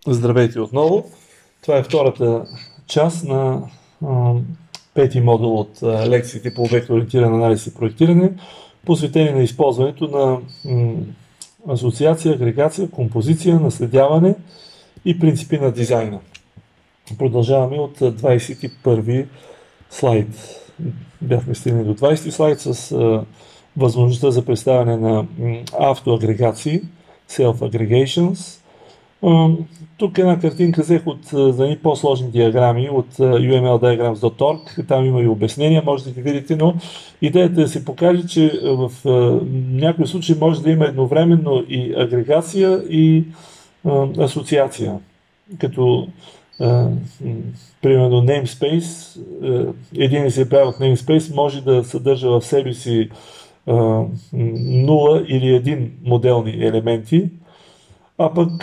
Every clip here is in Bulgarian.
Здравейте отново. Това е втората част на пети модул от лекциите по обектно-ориентиран анализ и проектиране, посветени на използването на асоциация, агрегация, композиция, наследяване и принципи на дизайна. Продължаваме от 21 слайд. Бяхме стигнали до 20 слайд с възможността за представяне на автоагрегации, self-aggregations. Тук една картинка взех за едни по-сложни диаграми от umldiagrams.org. Там има и обяснения, може да ги видите, но идеята е да се покаже, че в някои случаи може да има едновременно и агрегация и асоциация. Като примерно namespace, един се прави от namespace може да съдържа в себе си 0 или 1 моделни елементи, а пък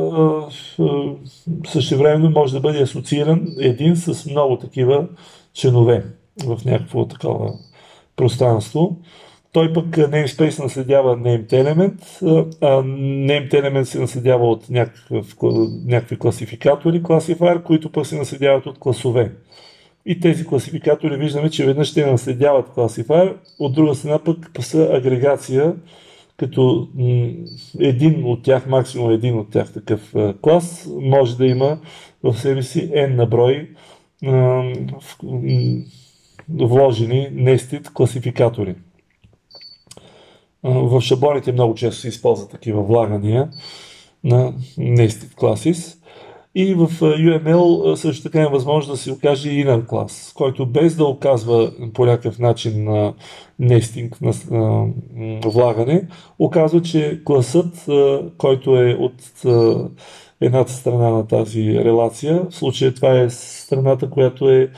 същевременно може да бъде асоцииран един с много такива членове в някакво такова пространство. Той пък namespace наследява named element, а named element се наследява от някакви класификатори, classifier, които пък се наследяват от класове. И тези класификатори виждаме, че веднъж ще наследяват classifier, от друга страна пък са агрегация, като един от тях, максимум един от тях такъв клас, може да има в себе си n на брой вложени nested класификатори. В шаблоните много често се използват такива влагания на nested classes. И в UML също така е възможно да се окаже inner class, който без да оказва по някакъв начин нестинг на влагане, оказва, че класът, който е от едната страна на тази релация, в случая това е страната, която е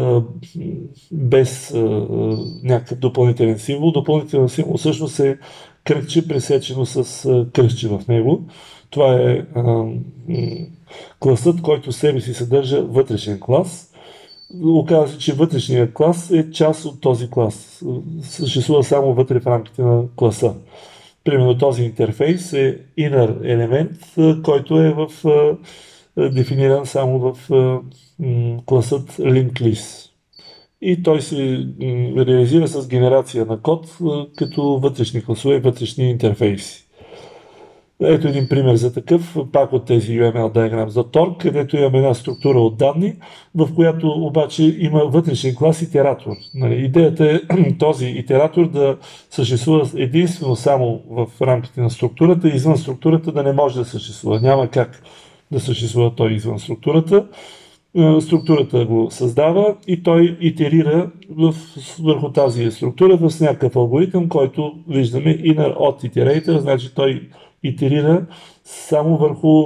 без някакъв допълнителен символ. Допълнителен символ всъщност е кръгче, пресечено с кръгче в него. Това е класът, който в себе си съдържа вътрешен клас. Оказва се, че вътрешният клас е част от този клас. Съществува само вътре в рамките на класа. Примерно този интерфейс е inner елемент, който е дефиниран само в класът linked list. И той се реализира с генерация на код като вътрешни класове, вътрешни интерфейси. Ето един пример за такъв, пак от тези umldiagrams.org, където имаме една структура от данни, в която обаче има вътрешен клас итератор. Идеята е този итератор да съществува единствено само в рамките на структурата, извън структурата да не може да съществува. Няма как да съществува той извън структурата. Структурата го създава и той итерира върху тази структура с някакъв алгоритъм, който виждаме inner od iterator, значи той итерира само върху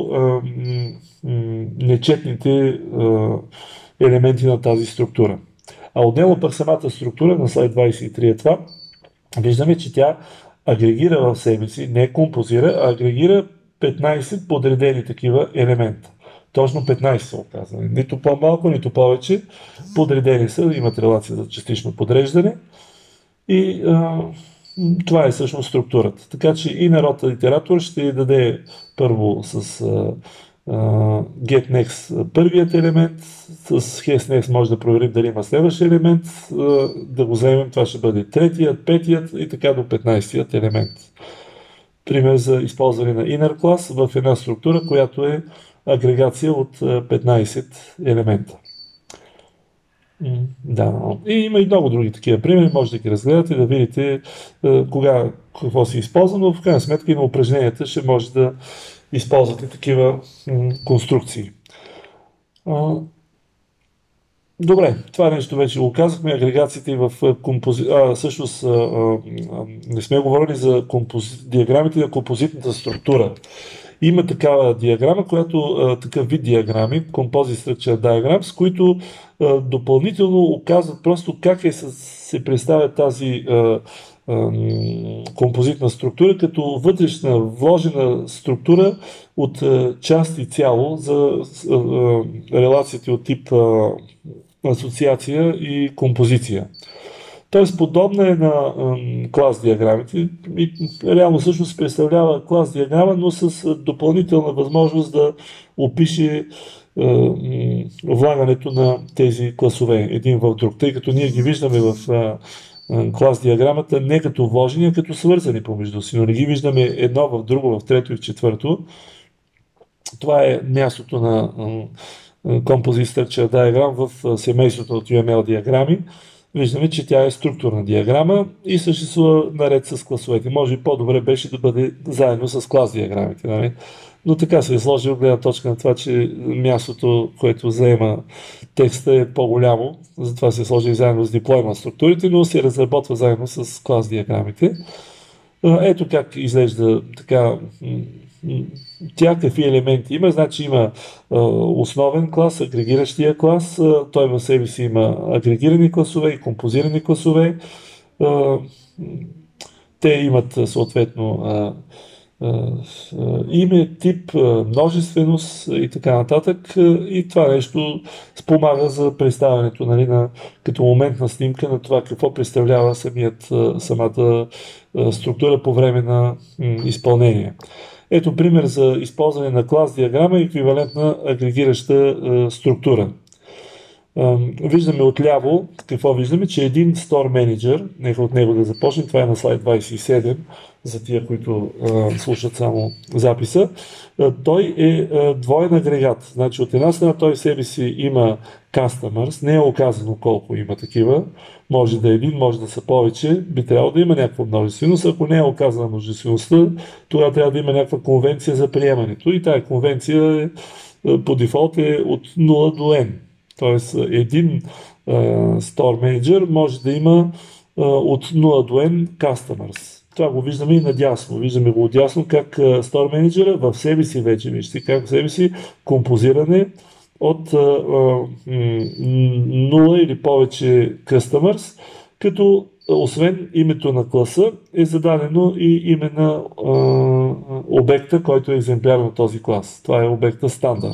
нечетните елементи на тази структура. А отделно пък самата структура, на слайд 23 е това, виждаме, че тя агрегира в себе си, не композира, а агрегира 15 подредени такива елемента. Точно 15 се оказва. Нито по-малко, нито повече. Подредени са, имат релация за частично подреждане. И това е всъщност структурата. Така че inner итератор ще даде първо с getNext първият елемент, с hasNext може да проверим дали има следващ елемент, да го вземем, това ще бъде третият, петият и така до 15-тият елемент. Пример за използване на inner class в една структура, която е агрегация от 15 елемента. Да, и има и много други такива примери, може да ги разгледате, да видите какво се използва, но в крайна сметка и на упражненията ще може да използвате такива конструкции. Добре, това нещо вече го казахме, агрегациите в всъщност не сме говорили за диаграмите на композитната структура. Има такава диаграма, такъв вид диаграми, Composite Structure Diagrams, които допълнително оказват просто как се представя тази композитна структура, като вътрешна вложена структура от част и цяло за релациите от тип асоциация и композиция. Тоест подобна е на клас диаграмите и реално всъщност представлява клас диаграма, но с допълнителна възможност да опише влагането на тези класове един в друг, тъй като ние ги виждаме в клас диаграмата не като вложени, а като свързани помежду си, но не ги виждаме едно в друго, в трето и в четвърто. Това е мястото на Composite Structure Diagram в семейството от UML диаграми. Виждаме, че тя е структурна диаграма и съществува наред с класовете. Може би по-добре беше да бъде заедно с клас диаграмите. Нали? Но така се е сложил гледна точка на това, че мястото, което заема текста е по-голямо. Затова се е сложил заедно с диплоймент структурите, но се разработва заедно с клас диаграмите. Ето как изглежда така. Тя какви елементи има? Значи има основен клас, агрегиращия клас. Той в себе си има агрегирани класове и композирани класове. Те имат съответно име, тип, множественост и така нататък. И това нещо спомага за представянето, нали, като моментна снимка на това какво представлява самата структура по време на изпълнение. Ето пример за използване на клас диаграма и еквивалентна агрегираща структура. Виждаме отляво, какво виждаме, че един Store Manager, нека от него да започнем, това е на слайд 27, за тия, които слушат само записа, той е двоен агрегат. Значи от една страна той в себе си има customers, не е оказано колко има такива, може да е един, може да са повече, би трябвало да има някаква множественост. Ако не е оказана множествеността, тогава трябва да има някаква конвенция за приемането и тази конвенция по дефолт е от 0 до n. Тоест един Store Manager може да има от 0 до n customers. Това го виждаме и надясно. Виждаме го отдясно как Store Manager в себе си вече, вижте, как в себе си композиране от 0 или повече customers, като освен името на класа е зададено и име на обекта, който е екземпляр на този клас. Това е обекта стандарт.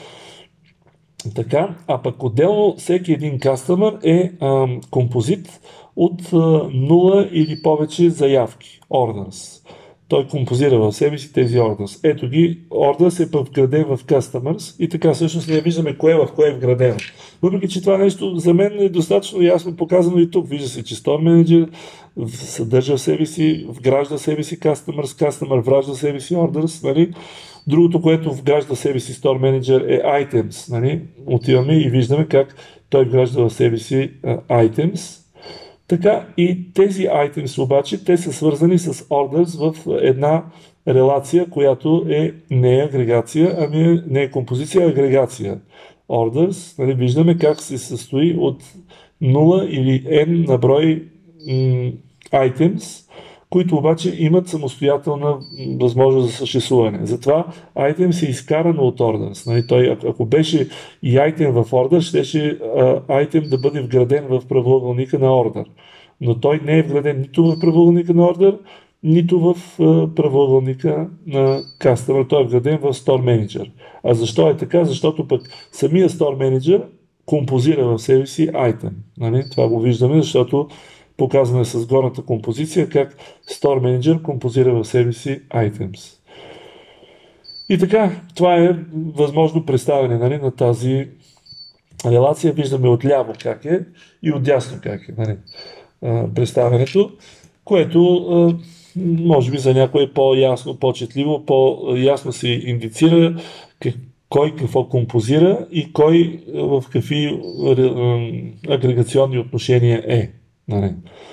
Така, а пък отделно всеки един кастъмър е композит от 0 или повече заявки, orders. Той композира в себе си тези orders. Ето ги, orders е вграден в customers и така всъщност ние виждаме кое в кое е вградено. Въпреки че това нещо за мен е достатъчно ясно показано и тук. Вижда се, че Store Manager съдържа в себе си, вгражда в себе си customers, customer вгражда в себе си orders, нали? Другото, което вгражда в себе си Store Manager е items. Нали? Отиваме и виждаме как той вгражда в себе си items. Така и тези items обаче, те са свързани с orders в една релация, която не е агрегация, ами не е композиция, а агрегация. Orders, нали, виждаме как се състои от 0 или n на брой items, които обаче имат самостоятелна възможност за съществуване. Затова item е изкарано от orders. Нали, той, ако беше и item в order, щеше item да бъде вграден в правоъгълника на order. Но той не е вграден нито в правоъгълника на order, нито в правоъгълника на customer. Той е вграден в Store Manager. А защо е така? Защото пък самия Store Manager композира в себе си item. Нали? Това го виждаме, защото показано е с горната композиция, как Store Manager композира в себе си items. И така, това е възможно представяне, нали, на тази релация. Виждаме отляво как е и отдясно как е, нали, представянето, което може би за някой е по-ясно, по-четливо, по-ясно се индицира кой какво композира и кой в какви агрегационни отношения е. Нали.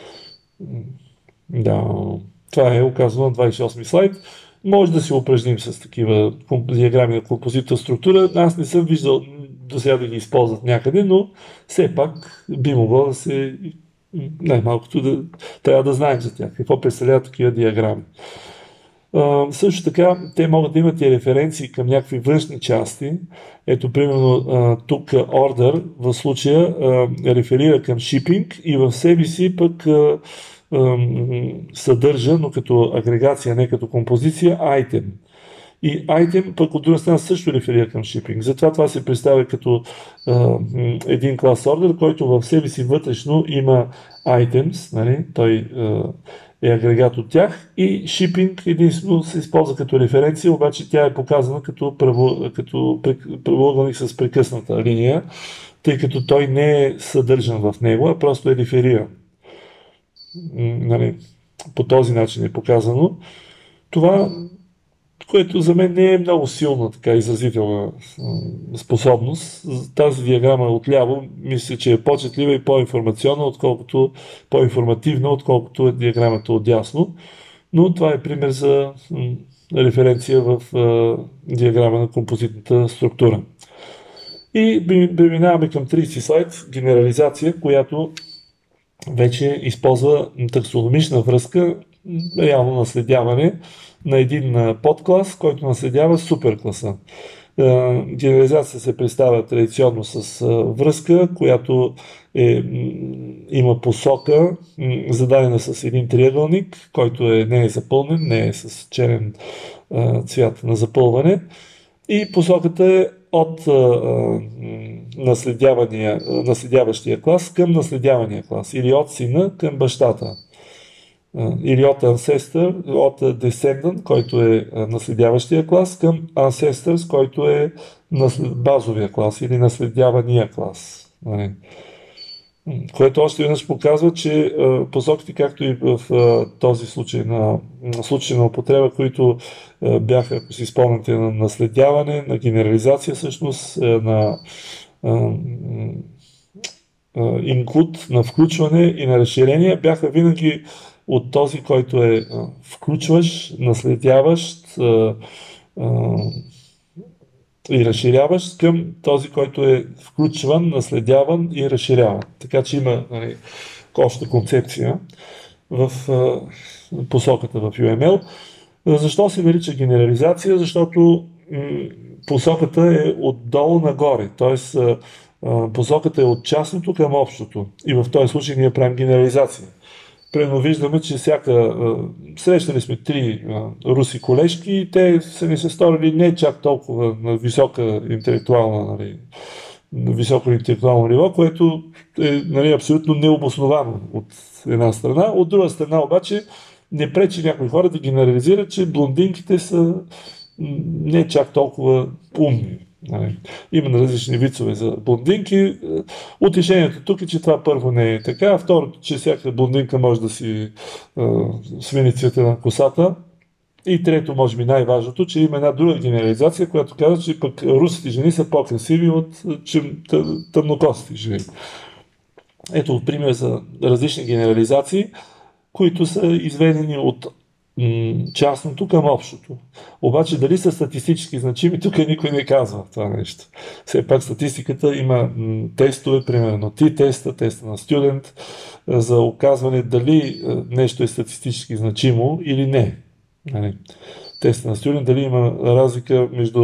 Да, това е оказано на 28 слайд. Може да се упражним с такива диаграми на композитна структура. Аз не съм виждал до сега да ги използват някъде, но все пак би могло да се най-малкото трябва да знаем за тях. Какво представляват такива диаграми. Също така, те могат да имат и референции към някакви външни части. Ето, примерно, тук order в случая реферира към shipping и в себе си пък съдържа, но като агрегация, не като композиция, item. И item пък от друга страна също реферира към shipping. Затова това се представя като един клас order, който в себе си вътрешно има items, нали? Той е агрегат от тях и shipping единствено се използва като референция, обаче тя е показана като правоъгълник с прекъсната линия, тъй като той не е съдържан в него, а просто е рефериран. Нали? По този начин е показано. Това, което за мен не е много силна така изразителна способност. Тази диаграма отляво мисля, че е по-четлива и по-информационна, по-информативна, отколкото е диаграмата отдясно. Но това е пример за референция в диаграма на композитната структура. И преминаваме към 30 слайд, генерализация, която вече използва таксономична връзка, реално наследяване на един подклас, който наследява суперкласа. Генерализация се представя традиционно с връзка, която има посока, зададена с един триъгълник, който не е запълнен, не е с черен цвят на запълване. И посоката е от наследяващия клас към наследявания клас, или от сина към бащата, или от ancestor, от descendant, който е наследяващия клас, към ancestors, който е базовия клас или наследявания клас. Което още веднъж показва, че посоките, както и в този случай на употреба, които бяха, ако си спомняте, на наследяване, на генерализация всъщност, на инклюд, на включване и на разширение, бяха винаги от този, който е включващ, наследяващ и разширяващ, към този, който е включван, наследяван и разширяван. Така че има обща концепция в посоката в UML. Защо се нарича генерализация? Защото посоката е отдолу нагоре, т.е. посоката е от частното към общото. И в този случай ние правим генерализация. Примерно виждаме, че срещали сме 3 руси колежки и те са ни се сторили не чак толкова на високо интелектуално ниво, което е абсолютно необосновано от една страна. От друга страна обаче не пречи някои хора да генерализират, че блондинките са не чак толкова умни. Има различни вицове за блондинки. Утешението тук е, че това първо не е така, а второто, че всяка блондинка може да си смени цвета на косата. И трето, може би най-важното, че има една друга генерализация, която казва, че пък русите жени са по-красиви от тъмнокосите жени. Ето пример за различни генерализации, които са изведени от частното към общото. Обаче дали са статистически значими, тук никой не казва това нещо. Все пак статистиката има тестове, примерно теста на студент, за оказване дали нещо е статистически значимо или не. Теста на студент, дали има разлика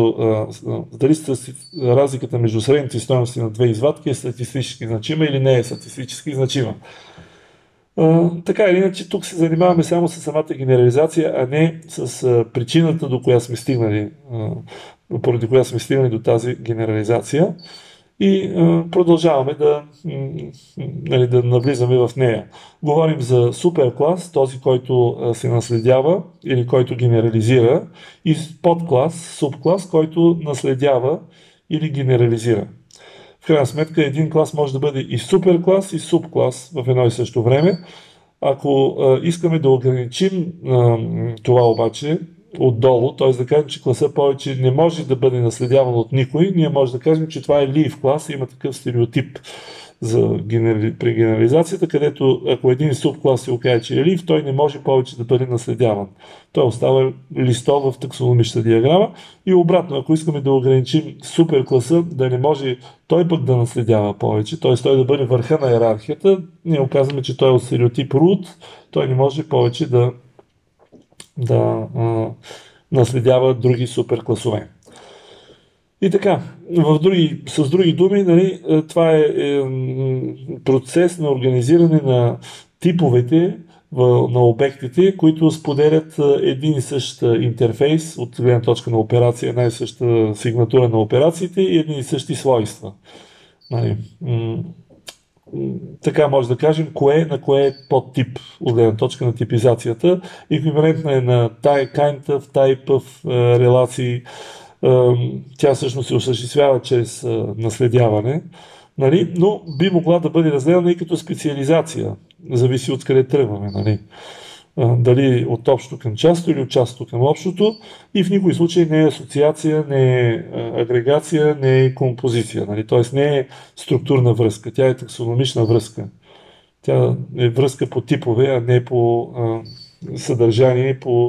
разликата между средните стойности на две извадки е статистически значима или не е статистически значима. Така или иначе, тук се занимаваме само с самата генерализация, а не с причината, до която сме стигнали, поради която сме стигнали до тази генерализация. И продължаваме да навлизаме в нея. Говорим за суперклас, този, който се наследява или който генерализира, и подклас, субклас, който наследява или генерализира. В крайна сметка един клас може да бъде и суперклас, и субклас в едно и също време. Ако искаме да ограничим това обаче отдолу, т.е. да кажем, че класа повече не може да бъде наследяван от никой, ние може да кажем, че това е лив клас, има такъв стереотип при генерализацията, където ако един субклас се окаже, че е лив, той не може повече да бъде наследяван. Той остава листо в таксономичната диаграма и обратно, ако искаме да ограничим суперкласа, да не може той пък да наследява повече, т.е. той да бъде върха на иерархията, ние оказваме, че той е от стереотип root, той не може повече да наследява други суперкласове. И така, с други думи, това е процес на организиране на типовете на обектите, които споделят един и същ интерфейс от гледна точка на операция, една и съща сигнатура на операциите и едни и същи свойства. Нали, така може да кажем на кое е подтип от гледна точка на типизацията. Еквивалентна е на kind of, type of релации. Тя всъщност се осъществява чрез наследяване, нали? Но би могла да бъде разделена и като специализация. Зависи от къде тръгваме. Нали? Дали от общото към частото или от частото към общото, и в никой случай не е асоциация, не е агрегация, не е композиция. Нали? Тоест не е структурна връзка, тя е таксономична връзка. Тя е връзка по типове, а не по съдържание, по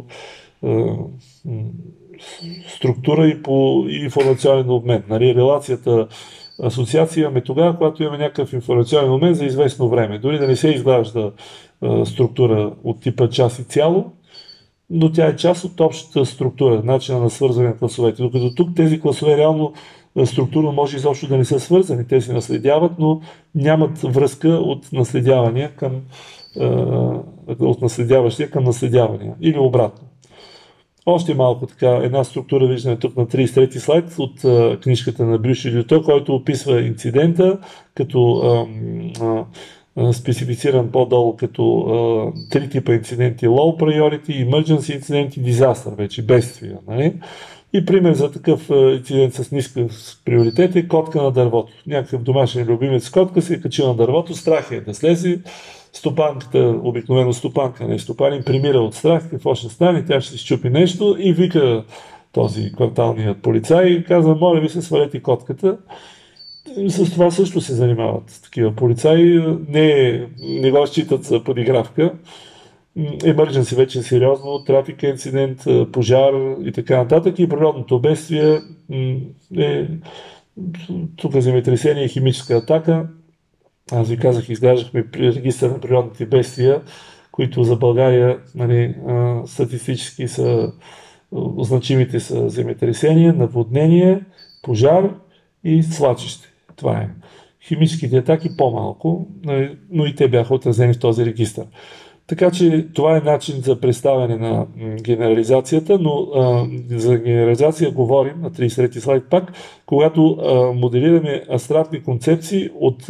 структура и по информационен обмен. Нали? Релацията асоциация имаме тогава, когато имаме някакъв информационен обмен за известно време. Дори да не се изгражда структура от типа част и цяло, но тя е част от общата структура, начина на свързване на класовете. Докато тук тези класове реално структурно може изобщо да не са свързани, те се наследяват, но нямат връзка от наследявания към от наследяващия към наследявания или обратно. Още малко така, една структура виждаме тук на 33-ти слайд от книжката на Брюш и Дюто, който описва инцидента, като специфициран по-долу като три типа инциденти: low priority, emergency инцидент и disaster, вече бедствия. Нали? И пример за такъв инцидент с ниска приоритет е котка на дървото. Някакъв домашен любимец котка се е качил на дървото, страх е да слезе. Стопанката, обикновено стопанка, не стопанин, примира от страх, какво ще стане, тя ще си счупи нещо и вика този кварталният полицай и казва: моля ви се, свалете котката. И с това също се занимават такива полицаи, не го считат за подигравка. Emergency вече е сериозно, трафик инцидент, пожар и така нататък, и природното бедствие е тук земетресение и химическа атака. Аз ви казах, изграждахме регистър на природните бедствия, които за България, нали, статистически са значимите са земетресение, наводнение, пожар и свлачище. Това е. Химическите атаки по-малко, нали, но и те бяха отразени в този регистър. Така че това е начин за представяне на генерализацията, но за генерализация говорим на 33-ти слайд пак, когато моделираме абстрактни концепции от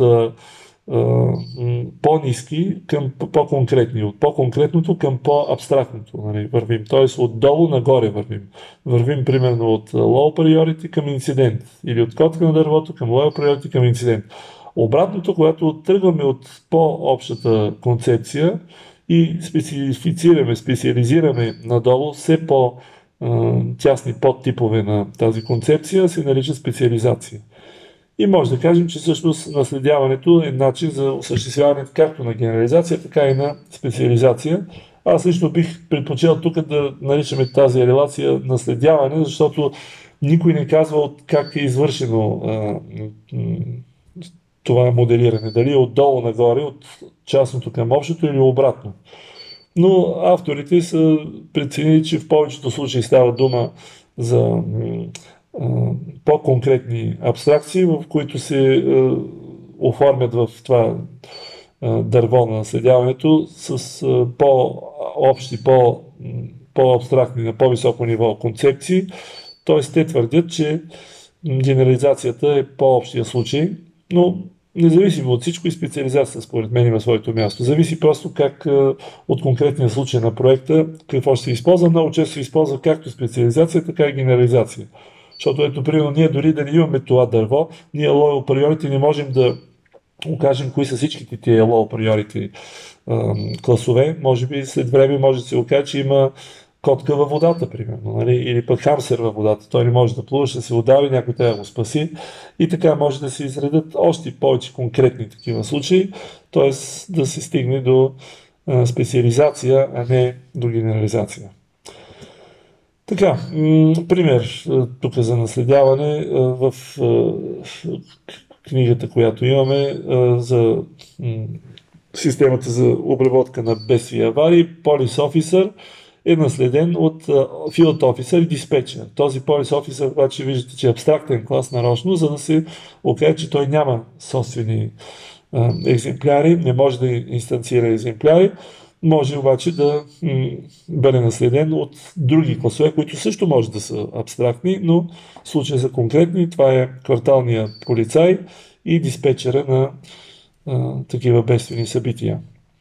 по-ниски към по-конкретни, от по-конкретното към по-абстрактното, нали, вървим. Т.е. отдолу нагоре вървим. Вървим примерно от low priority към инцидент или от котка на дървото към low priority към инцидент. Обратното, когато тръгваме от по-общата концепция и специализираме надолу все по-тясни подтипове на тази концепция, се нарича специализация. И може да кажем, че всъщност наследяването е начин за осъществяване както на генерализация, така и на специализация. Аз лично бих предпочел тук да наричаме тази релация наследяване, защото никой не казва как е извършено това моделиране. Дали е отдолу нагоре, от частното към общото или обратно. Но авторите са преценили, че в повечето случаи става дума за по-конкретни абстракции, в които се оформят в това дърво на наследяването с по-общи, по-абстрактни, на по-високо ниво концепции. Т.е. те твърдят, че генерализацията е по-общия случай, но независимо от всичко и специализацията според мен има своето място. Зависи просто как от конкретния случай на проекта какво ще се използва. Много често се използва както специализация, така и генерализация. Защото ето, примерно, ние дори да не имаме това дърво, ние low priority не можем да окажем кои са всичките тия low priority класове. Може би след време може да се окаже, че има котка във водата, примерно, нали? Или пък хамстер във водата. Той не може да плува, ще се удари, някой трябва да го спаси. И така може да се изредят още повече конкретни такива случаи, т.е. да се стигне до специализация, а не до генерализация. Така, пример тук за наследяване в книгата, която имаме за системата за обработка на бедствия и аварии, Police Officer е наследен от Field Officer и Dispatcher. Този Police Officer обаче виждате, че е абстрактен клас нарочно, за да се окаже, че той няма собствени екземпляри, не може да инстанцира екземпляри, може обаче да бъде наследен от други класове, които също може да са абстрактни, но в случая са конкретни. Това е кварталния полицай и диспетчера на такива бедствени събития.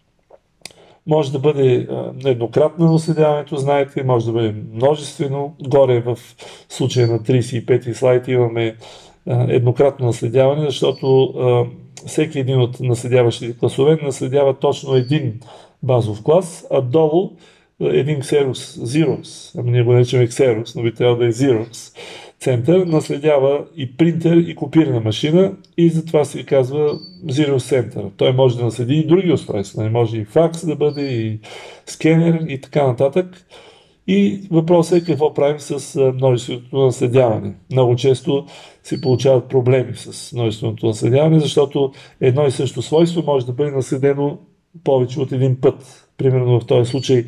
Може да бъде еднократно наследяването, знаете, може да бъде множествено. Горе в случая на 35-ти слайд имаме еднократно наследяване, защото всеки един от наследяващите класове наследява точно един базов клас, а долу един Xerox, ние го наричаме Xerox, но би трябвало да е Xerox център, наследява и принтер, и копирна машина и затова се казва Xerox Center. Той може да наследи и други устройства, не може и факс да бъде, и скенер и така нататък. И въпросът е какво правим с множественото наследяване. Много често се получават проблеми с множественото наследяване, защото едно и също свойство може да бъде наследено повече от един път. Примерно в този случай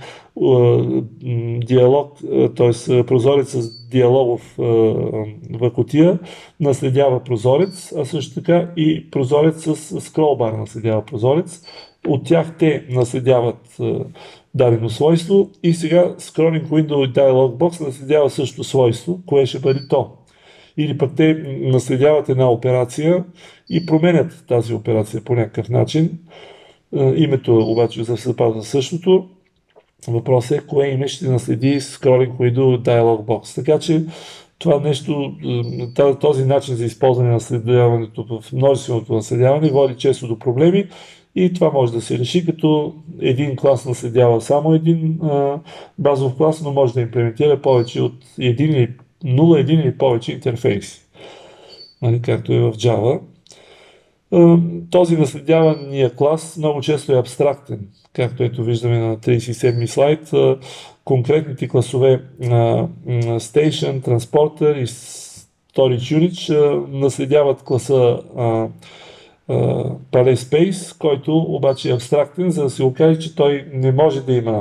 диалог, т.е. прозорец с диалогова кутия наследява прозорец, а също така и прозорец с скролбар наследява прозорец. От тях те наследяват дадено свойство и сега Scrolling Window и Dialog Box наследява също свойство, кое ще бъде то. Или пък те наследяват една операция и променят тази операция по някакъв начин. Името обаче запазва същото. Въпросът е кое име ще наследи Scrolling Window Dialog Box. Така че това нещо, този начин за използване на наследяването в множественото наследяване води често до проблеми и това може да се реши, като един клас наследява само един базов клас, но може да имплементира повече от 0, 1 или повече интерфейси, както е в Java. Този наследявания клас много често е абстрактен, както ето виждаме на 37 слайд. Конкретните класове Station, Transporter и Storage Unit наследяват класа Palette Space, който обаче е абстрактен, за да се окаже, че той не може да има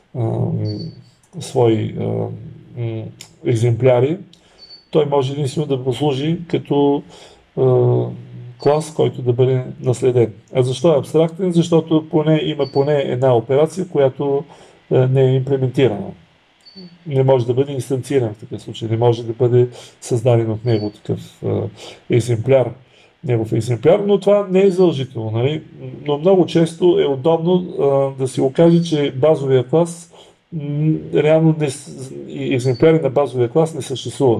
свои екземпляри. Той може единствено да послужи като клас, който да бъде наследен. А защо е абстрактен? Защото има поне една операция, която не е имплементирана. Не може да бъде инстанциран в такъв случай, не може да бъде създаден от него такъв негов екземпляр, но това не е задължително. Нали? Но много често е удобно да се окаже, че базовия клас реално екземпляри на базовия клас не съществуват.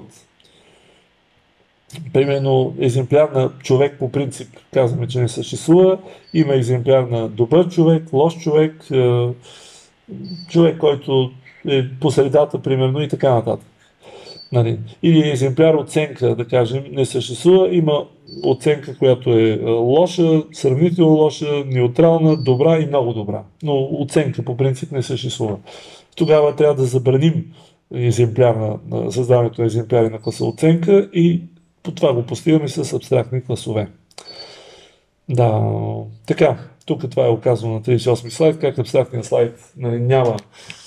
Примерно екземпляр на човек по принцип казваме, че не съществува. Има екземпляр на добър човек, лош човек, човек, който е по средата, примерно, и така нататък. Нали? Или екземпляр оценка, да кажем, не съществува. Има оценка, която е лоша, сравнително лоша, неутрална, добра и много добра. Но оценка по принцип не съществува. Тогава трябва да забраним на създаването на екземпляри на класа оценка и по това го постигаме с абстрактни класове. Да, така, тук това е оказано на 38 слайд, как абстрактният слайд няма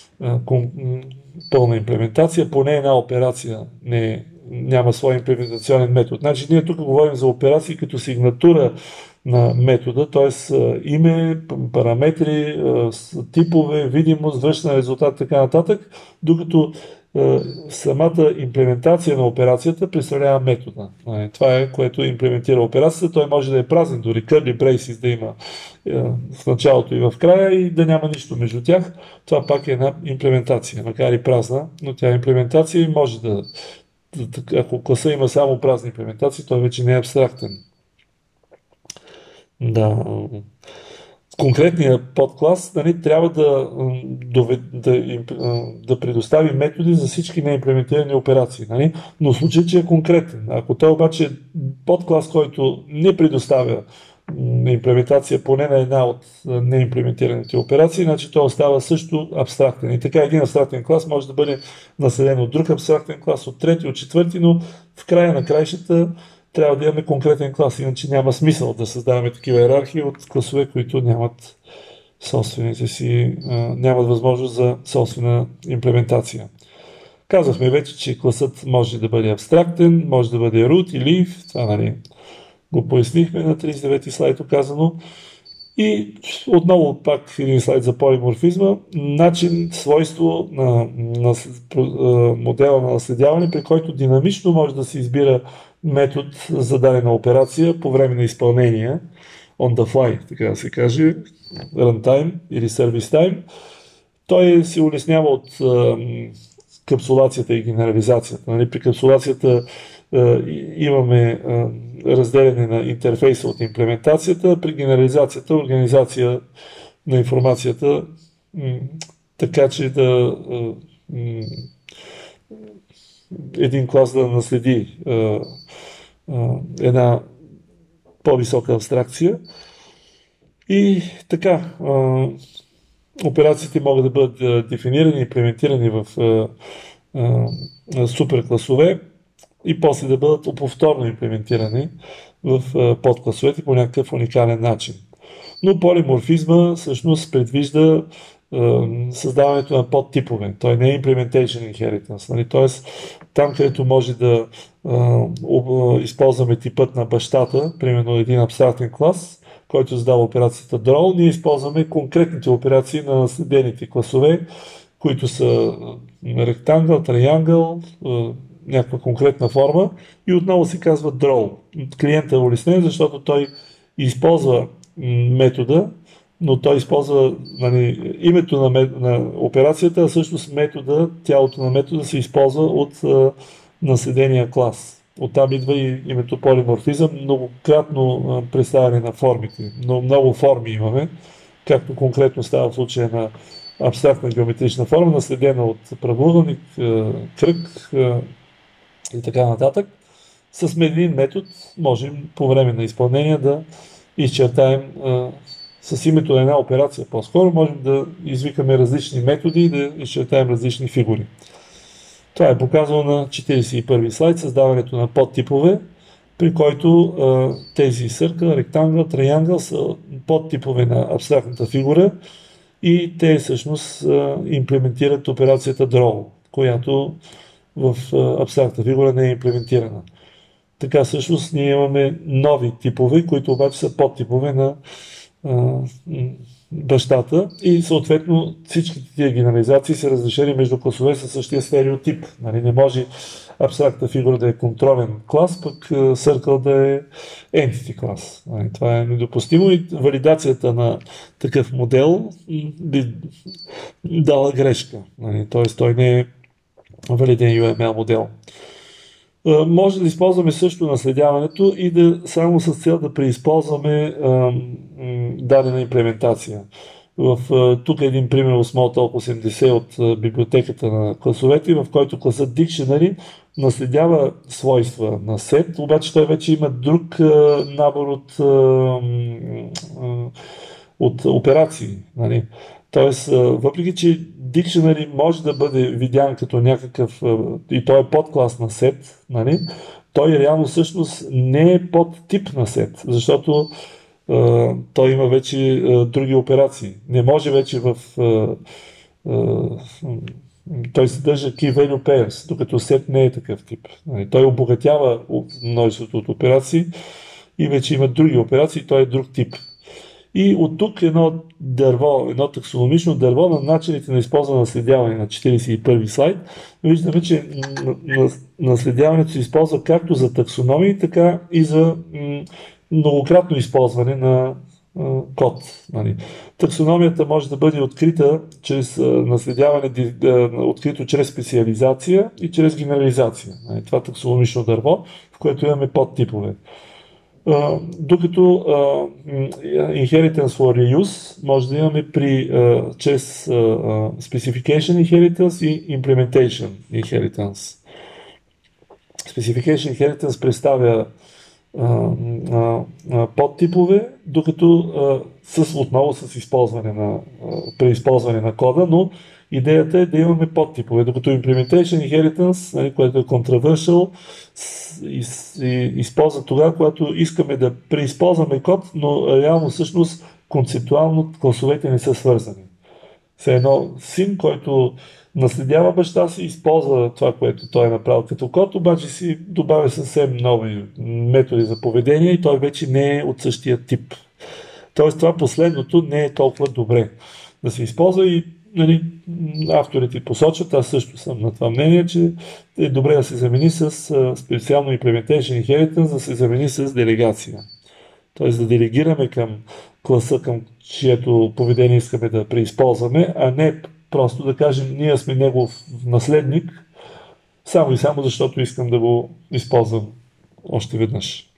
пълна имплементация, поне една операция няма свой имплементационен метод. Значи ние тук говорим за операции като сигнатура на метода, т.е. име, параметри, типове, видимост, връщане на резултат, така нататък, докато самата имплементация на операцията представлява метода. Това е, което имплементира операцията. Той може да е празен, дори curly braces да има в началото и в края и да няма нищо между тях. Това пак е една имплементация, макар и празна, но тя е имплементация и може да... Ако класа има само празни имплементации, той вече не е абстрактен. Да... Конкретният подклас трябва да предостави методи за всички неимплементирани операции. Нали? Но в случай, че е конкретен. Ако той обаче е подклас, който не предоставя имплементация поне на една от неимплементираните операции, значи той остава също абстрактен. И така един абстрактен клас може да бъде наследен от друг абстрактен клас, от трети, от четвърти, но в края на краищата трябва да имаме конкретен клас, иначе няма смисъл да създаваме такива иерархии от класове, които нямат нямат възможност за собствена имплементация. Казахме вече, че класът може да бъде абстрактен, може да бъде root и leaf, това го пояснихме на 39 слайд оказано. И отново пак един слайд за полиморфизма. Начин, свойство на модела на наследяване, при който динамично може да се избира метод за дадена операция по време на изпълнение, on the fly, така да се каже, runtime или service time. Той се улеснява от капсулацията и генерализацията. Нали? При капсулацията имаме разделяне на интерфейса от имплементацията, при генерализацията организация на информацията, така че да един клас да наследи една по-висока абстракция. И така, операциите могат да бъдат дефинирани и имплементирани в суперкласове и после да бъдат повторно имплементирани в подкласовете по някакъв уникален начин. Но полиморфизма всъщност предвижда създаването на подтипове. Той не е implementation inheritance. Нали? Тоест, там, където може да използваме типът на бащата, примерно един абстрактен клас, който задава операцията draw, ние използваме конкретните операции на наследените класове, които са ректангъл, триангъл, някаква конкретна форма и отново се казва draw. Клиентът е улеснен, защото той използва метода, но той използва името на операцията, а всъщност метода, тялото на метода се използва от наследения клас. Оттам идва и името полиморфизъм, многократно представяне на формите. Но много форми имаме, както конкретно става в случая на абстрактна геометрична форма, наследена от правоъгълник, кръг и така нататък. С един метод можем по време на изпълнение да изчертаем с името на една операция по-скоро, можем да извикаме различни методи и да изчертаем различни фигури. Това е показано на 41 слайд, създаването на подтипове, при който тези circle, ректангъл, триангъл са подтипове на абстрактната фигура и те всъщност имплементират операцията draw, която в абстрактната фигура не е имплементирана. Така всъщност ние имаме нови типове, които обаче са подтипове на бащата и съответно всичките тия генерализации са разрешени между класове със същия стереотип. Нали, не може абстрактна фигура да е контролен клас, пък circle да е entity клас. Нали, това е недопустимо и валидацията на такъв модел би дала грешка. Нали, т.е. той не е валиден UML модел. Може да използваме също наследяването и да само с цел да преизползваме дадена имплементация. Тук е един пример от Smalltalk 80 от библиотеката на класовете, в който класът Dictionary наследява свойства на set, обаче той вече има друг набор от операции. Нали? Тоест, въпреки че Dictionary може да бъде видян като някакъв, и той е подклас на set, нали? Той реално всъщност не е подтип на set, защото той има вече други операции. Не може вече той съдържа key value pairs, докато set не е такъв тип. Нали? Той обогатява множеството от операции и вече има други операции, той е друг тип. И от тук едно таксономично дърво на начините на използване на наследяване на 41 слайд. Виждаме, че наследяването се използва както за таксономии, така и за многократно използване на код. Нали. Таксономията може да бъде открита чрез наследяване, открито чрез специализация и чрез генерализация. Нали. Това таксономично дърво, в което имаме подтипове. Докато inheritance for reuse може да имаме чрез specification inheritance и implementation inheritance. Specification inheritance представя подтипове, докато отново с преизползване на кода, но идеята е да имаме подтипове, докато implementation inheritance, нали, което е controversial, използва тогава, когато искаме да преизползваме код, но реално всъщност концептуално класовете не са свързани. Все едно син, който наследява баща си, използва това, което той е направил като код, обаче си добавя съвсем нови методи за поведение и той вече не е от същия тип. Тоест това последното не е толкова добре да се използва и нали, авторите посочват, аз също съм на това мнение, че е добре да се замени с специално Implementation Inheritance, да се замени с делегация. Тоест да делегираме към класа, към чието поведение искаме да преизползваме, а не просто да кажем, ние сме негов наследник, само и само защото искам да го използвам още веднъж.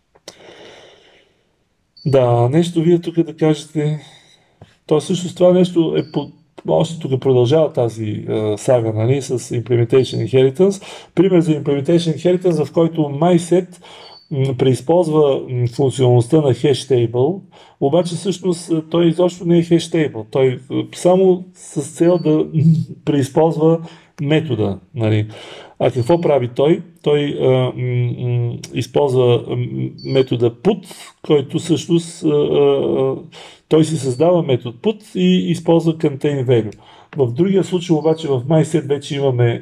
Да, нещо вие тук да кажете. То всъщност това нещо е още тук продължава тази сага, нали, с Implementation Inheritance. Пример за Implementation Inheritance, в който MySet преизползва функционалността на HashTable, обаче всъщност той изобщо не е HashTable. Той само с цел да преизползва метода. Нали. А какво прави той? Той използва метода put, който всъщност той си създава метод put и използва contain value. В другия случай обаче в MySet вече имаме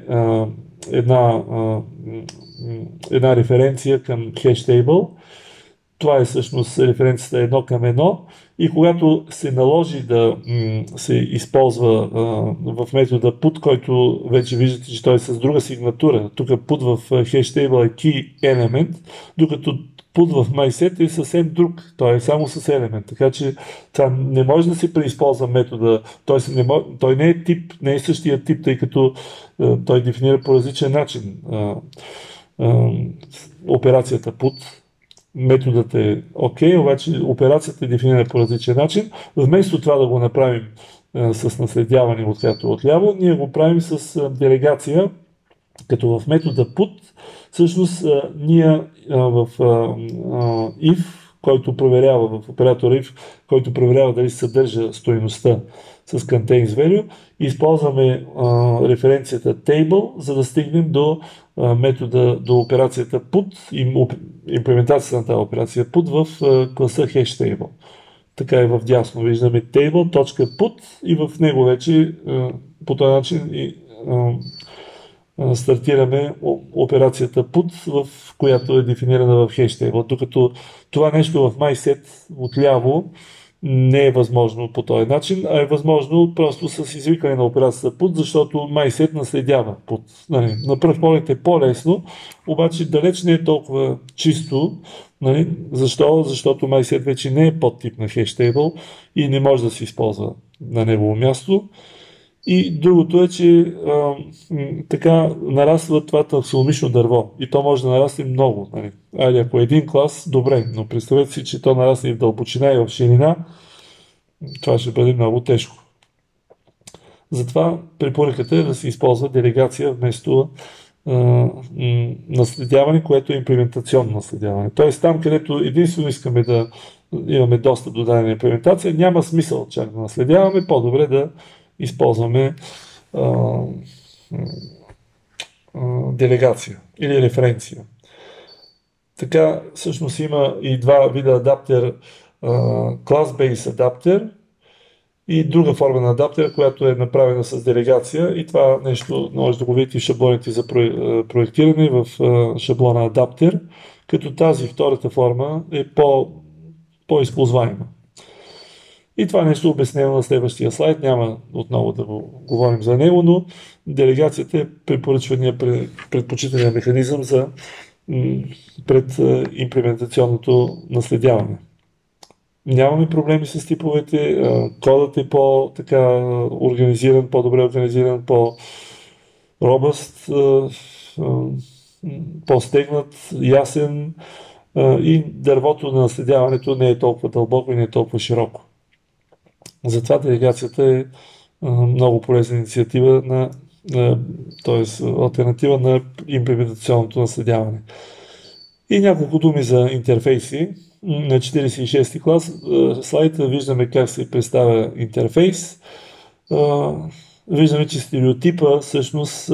една референция към HashTable. Това е всъщност референцията едно към едно и когато се наложи да се използва в метода put, който вече виждате, че той е с друга сигнатура. Тук put в HashTable е key element, докато put в MySet е съвсем друг. Той е само с елемент. Така че това не може да се преизползва метода. Той не е тип, не е същия тип, тъй като той дефинира по различен начин операцията put. Методът е окей, обаче операцията е дефинирана по различен начин. Вместо това да го направим с наследяване отляво отляво, ние го правим с делегация, като в метода put, всъщност ние в if, който проверява в оператора if, който проверява дали съдържа стойността с contains value, използваме референцията table, за да стигнем до метода, до операцията put и имплементацията на тази операция put в класа HashTable. Така и в дясно виждаме table.put и в него вече по този начин стартираме операцията put, в която е дефинирана в HashTable. Докато това нещо в MySet отляво не е възможно по този начин, а е възможно просто с извикане на операцията put, защото MySet наследява put. Нали, на пръв поглед е по-лесно, обаче далеч не е толкова чисто. Нали, защо? Защото MySet вече не е подтип на HashTable и не може да се използва на негово място. И другото е, че така нараства това таксономично дърво. И то може да нарасне много. Нали. Айде, ако е един клас, добре, но представете си, че то нарасне и в дълбочина и в ширина, това ще бъде много тежко. Затова препоръката е да се използва делегация вместо наследяване, което е имплементационно наследяване. Тоест там, където единствено искаме да имаме достъп до дадена имплементация, няма смисъл чак да наследяваме, по-добре да използваме делегация или референция. Така, всъщност има и два вида адаптер, class-based адаптер и друга форма на адаптер, която е направена с делегация и това нещо може да го видите в шаблоните за проектиране в шаблона адаптер, като тази втората форма е по-използваема. И това нещо обяснено на следващия слайд, няма отново да го говорим за него, но делегацията е препоръчвания предпочитания механизъм за пред имплементационното наследяване. Нямаме проблеми с типовете, кодът е по-така организиран, по-добре организиран, по-робъст, по-стегнат, ясен и дървото на наследяването не е толкова дълбоко и не е толкова широко. Затова делегацията е много полезна инициатива т.е. алтернатива на имплементационното наследяване. И няколко думи за интерфейси. На 46-ти клас слайд виждаме как се представя интерфейс. Виждаме, че стереотипа всъщност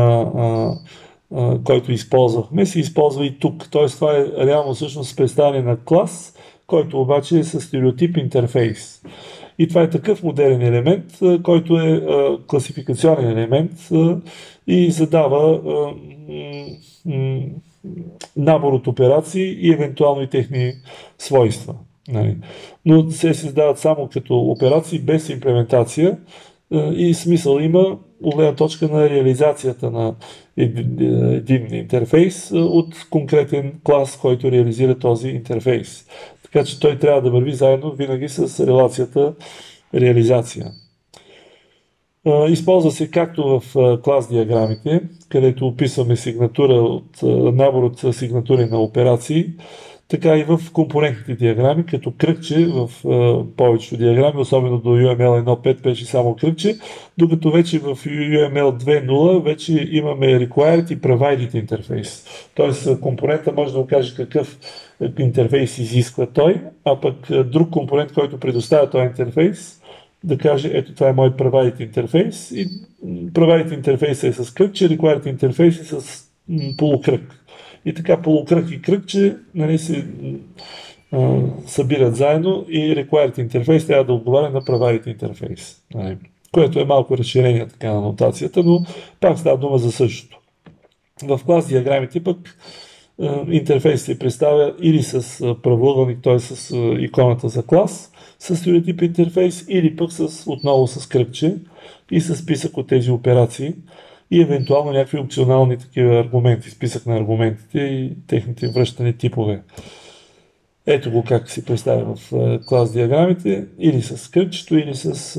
който използвахме, се използва и тук. Т.е. това е реално всъщност представяне на клас, който обаче е с стереотип интерфейс. И това е такъв модерен елемент, който е класификационен елемент и задава набор от операции и евентуално и техни свойства. Нали. Но се създават само като операции без имплементация и смисъл има от гледна точка на реализацията на един интерфейс от конкретен клас, който реализира този интерфейс. Така че той трябва да върви заедно винаги с релацията реализация. Използва се както в клас диаграмите, където описваме сигнатура от набор от сигнатури на операции, така и в компонентните диаграми, като кръгче в повечето диаграми, особено до UML 1.5 беше само кръгче, докато вече в UML 2.0 вече имаме required и provided интерфейс. Тоест компонента може да окаже какъв интерфейс изисква той, а пък друг компонент, който предоставя този интерфейс, да каже, ето това е мой provided интерфейс и provided интерфейс е с кръгче, required интерфейс е с полукръг. И така полукръг и кръгче нали, се събират заедно и required интерфейс трябва да отговаря на provided интерфейс. Нали, което е малко разширение така на нотацията, но пак става дума за същото. В клас диаграмите пък интерфейс се представя или с правоъгълник, т.е. с иконата за клас, с стереотип интерфейс или пък отново с кръгче и с списък от тези операции и евентуално някакви опционални такива аргументи, списък на аргументите и техните връщани типове. Ето го как се представя в клас диаграмите, или с кръгчето, или с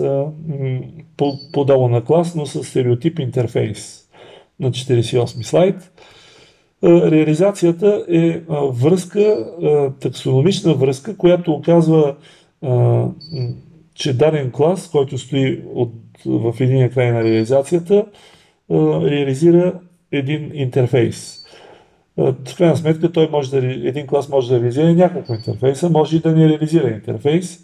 подолу на клас, но с стереотип интерфейс на 48 слайд. Реализацията е връзка, таксономична връзка, която оказва, че даден клас, който стои в единия край на реализацията, реализира един интерфейс. В крайна сметка един клас може да реализира няколко интерфейса, може и да не реализира интерфейс,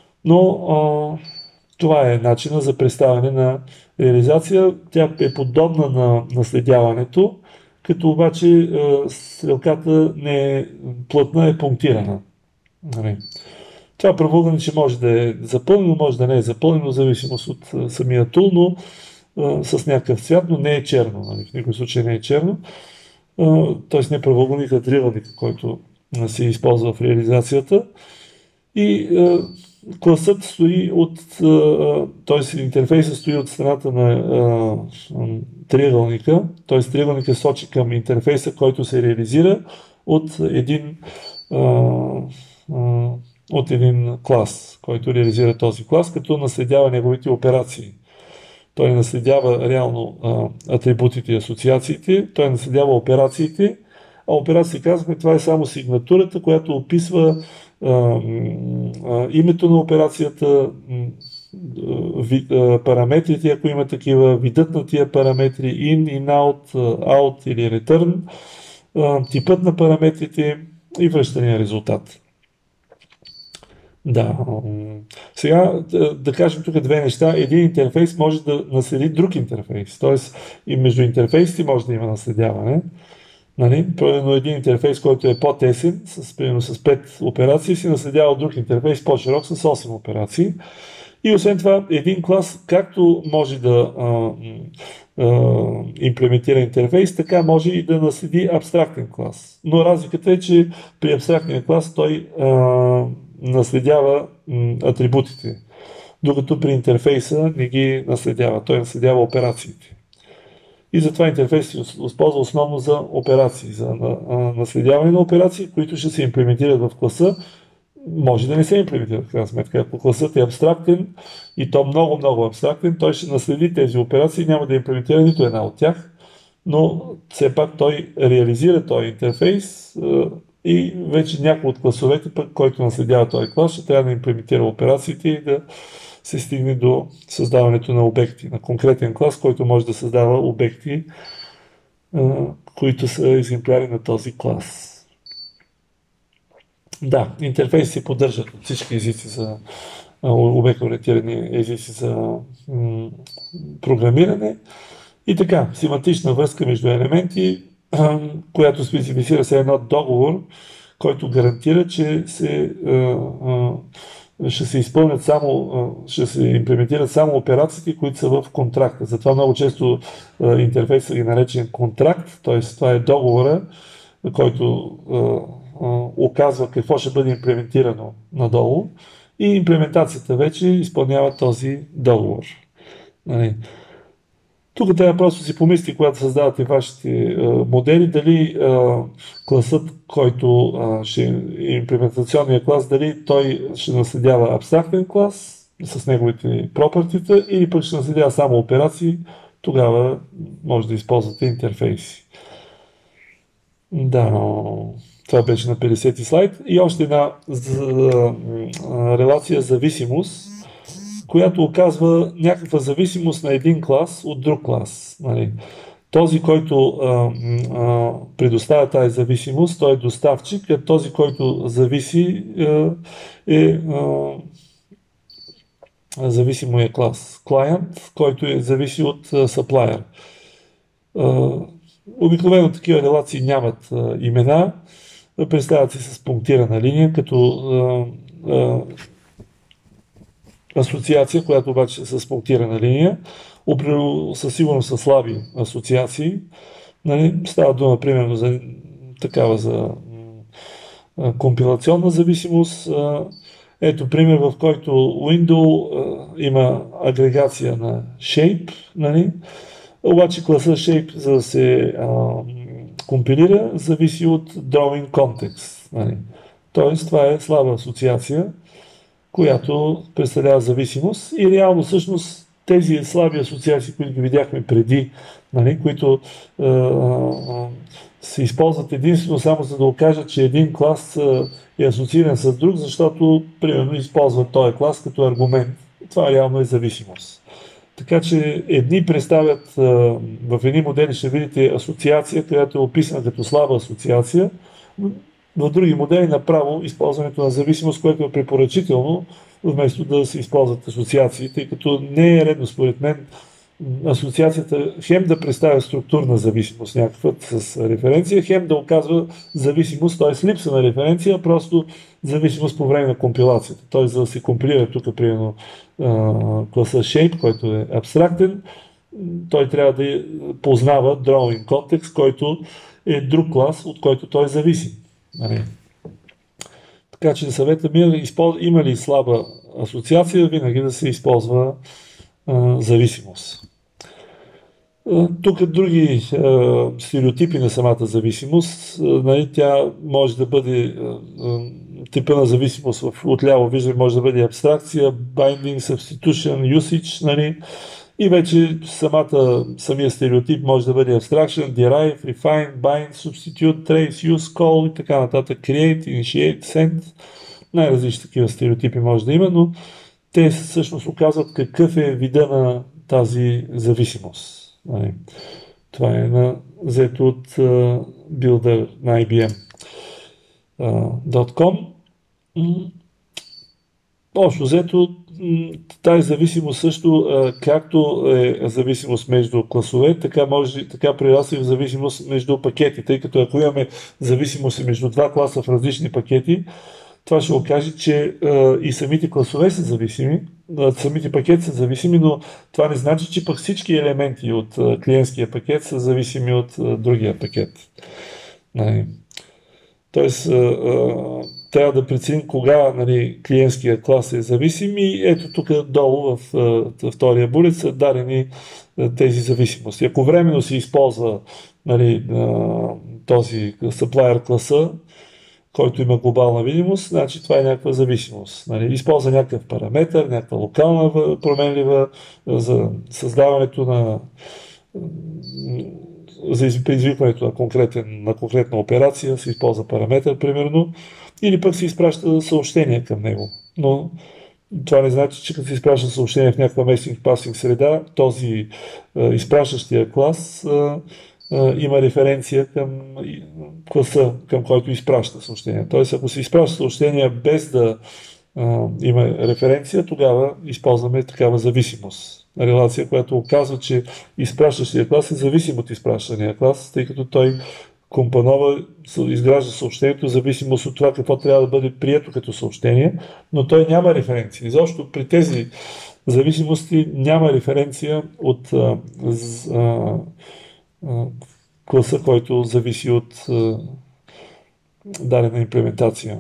но това е начина за представяне на реализация. Тя е подобна на наследяването, като обаче стрелката не е плътна, е пунктирана. Това правоъгълниче може да е запълнено, може да не е запълнено, в зависимост от самия тул, но с някакъв цвят, но не е черно. В никой случай не е черно. Т.е. не правоъгълник, а триъгълник, който се използва в реализацията. И класът стои т.е. интерфейсът стои от страната на триъгълника, т.е. триъгълника сочи към интерфейса, който се реализира от един клас, който реализира този клас, като наследява неговите операции. Той наследява реално атрибутите и асоциациите, той наследява операциите, а операции казахме, това е само сигнатурата, която описва името на операцията, параметрите, ако има такива, видът на тия параметри, in, out, out или return, типът на параметрите и връщания резултат. Да. Сега да кажем тук две неща. Един интерфейс може да наследи друг интерфейс. Т.е. и между интерфейсите може да има наследяване. Нали? Примерно един интерфейс, който е по-тесен, примерно с 5 операции, си наследява от друг интерфейс по-широк с 8 операции. И освен това, един клас, както може да имплементира интерфейс, така може и да наследи абстрактен клас. Но разликата е, че при абстрактния клас той наследява атрибутите, докато при интерфейса не ги наследява. Той наследява операциите. И затова интерфейс се използва основно за операции, за наследяване на операции, които ще се имплементират в класа. Може да не се имплементира в крайна сметка. Ако класът е абстрактен и то много абстрактен, той ще наследи тези операции и няма да имплементира нито една от тях, но все пак той реализира този интерфейс и вече някой от класовете, който наследява този клас, ще трябва да имплементира операциите и да се стигне до създаването на обекти, на конкретен клас, който може да създава обекти, които са екземпляри на този клас. Да, интерфейси се поддържат от всички езици за обект-ориентирани езици за програмиране. И така, семантична връзка между елементи, която специфицира се едно договор, който гарантира, че ще се изпълнят ще се имплементират само операциите, които са в контракта. Затова много често интерфейсът е наречен контракт, т.е. това е договора, който оказва какво ще бъде имплементирано надолу и имплементацията вече изпълнява този договор. Нали. Тук трябва просто си помисли, когато създавате вашите модели, дали класът, който ще е имплементационния клас, дали той ще наследява абстрактен клас с неговите пропъртита или пък ще наследява само операции, тогава може да използвате интерфейси. Да, това беше на 50-ти слайд. И още една релация зависимост, която оказва някаква зависимост на един клас от друг клас. Нали. Този, който предоставя тази зависимост, той е доставчик, а този, който зависи зависимия клас. Клиент, който зависи от supplier. Обикновено такива релации нямат имена, представят се с пунктирана линия, като асоциация, която обаче е с пунктирана линия, със сигурност са слаби асоциации. Нали, става дума, примерно, за такава за компилационна зависимост. Ето пример, в който Windows има агрегация на shape, нали, обаче класа shape, за да се компилира, зависи от drawing context. Нали. Тоест, това е слаба асоциация, която представлява зависимост и реално всъщност тези слаби асоциации, които ги видяхме преди, нали, които се използват единствено само за да окажат, че един клас е асоцииран с друг, защото примерно използват този клас като аргумент. Това реално е зависимост. Така че едни представят, в едни модели ще видите асоциация, която е описана като слаба асоциация, в други модели направо използването на зависимост, което е препоръчително, вместо да се използват асоциации, тъй като не е редно според мен асоциацията хем да представя структурна зависимост някаква с референция, хем да оказва зависимост, т.е. липса на референция, просто зависимост по време на компилацията. Т.е. за да се компилира тук примерно класа Shape, който е абстрактен, той трябва да познава drawing context, който е друг клас, от който той зависи. Така че съветът ми е, има ли слаба асоциация, винаги да се използва зависимост. Тук други стереотипи на самата зависимост. Нали, тя може да бъде типа на зависимост отляво виждаме, може да бъде абстракция, binding, substitution, usage, нали, и вече самия стереотип може да бъде abstraction, derive, refine, bind, substitute, trace, use, call и така нататък, create, initiate, send. Най-различни такива стереотипи може да има, но те всъщност оказват какъв е вида на тази зависимост. Това е взето от Builder на IBM.com. Общо взето тази зависимост също, както е зависимост между класове, така прерасва и в зависимост между пакети, тъй като ако имаме зависимост между два класа в различни пакети, това ще окаже, че и самите класове са зависими, самите пакети са зависими, но това не значи, че пък всички елементи от клиентския пакет са зависими от другия пакет. Тоест, трябва да преценим кога, нали, клиентския клас е зависим и ето тук долу в втория булет са дадени тези зависимости. Ако временно се използва, нали, този supplier класа, който има глобална видимост, значи това е някаква зависимост. Нали, използва някакъв параметър, някаква локална променлива за създаването за предизвикването на конкретна операция, се използва параметър, примерно, или пък се изпраща съобщение към него. Но това не значи, че като се изпраща съобщение в някаква местинг-пасинг среда, този изпращащия клас има референция към класа, към който изпраща съобщение. Тоест, ако се изпраща съобщение без да има референция, тогава използваме такава зависимост. Релация, която оказва, че изпращащия клас е зависим от изпращания клас, тъй като той компонова, изгражда съобщението в зависимост от това какво трябва да бъде прието като съобщение, но той няма референция. Изобщо при тези зависимости няма референция от класа, който зависи от дадена имплементация.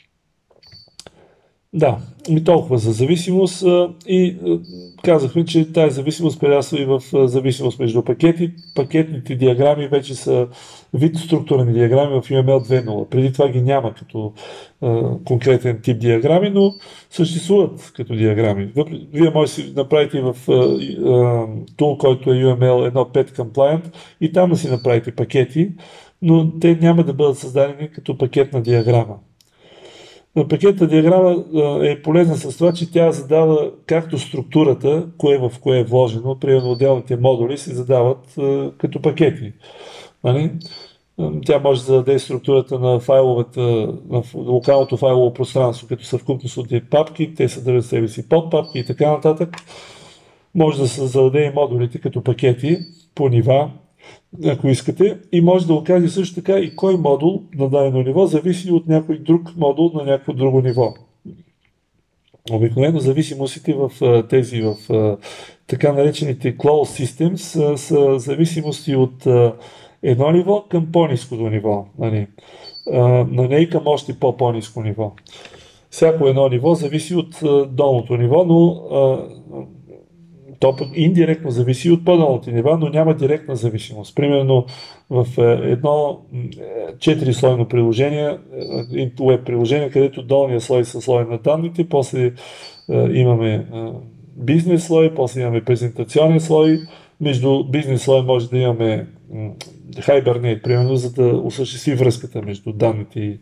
Да, и толкова за зависимост и казахме, че тази зависимост прерасва и в зависимост между пакети. Пакетните диаграми вече са вид структурни диаграми в UML 2.0. Преди това ги няма като конкретен тип диаграми, но съществуват като диаграми. Вие можете да си направите в тул, който е UML 1.5 compliant и там да си направите пакети, но те няма да бъдат създадени като пакетна диаграма. Пакетната диаграма е полезна с това, че тя задава както структурата, кое в кое е вложено, примерно отделните модули се задават като пакети. Нали? Тя може да зададе структурата на файловете, на локалното файлово пространство, като съвкупност от папки, те съдържат себе си подпапки и така нататък. Може да се зададе и модулите като пакети по нива, ако искате, и може да окаже също така и кой модул на дадено ниво зависи от някой друг модул на някакво друго ниво. Обикновено зависимостите в тези, в така наречените closed systems са зависимости от едно ниво към по-ниското ниво. На не и към още по-ниско ниво. Всяко едно ниво зависи от долното ниво, но то индиректно зависи от по-долните нива, но няма директна зависимост. Примерно в едно 4-слойно приложение, веб приложение, където долния слой са слой на данните, после имаме бизнес слой, после имаме презентационен слой, между бизнес слой може да имаме Hibernate, примерно, за да осъществи връзката между данните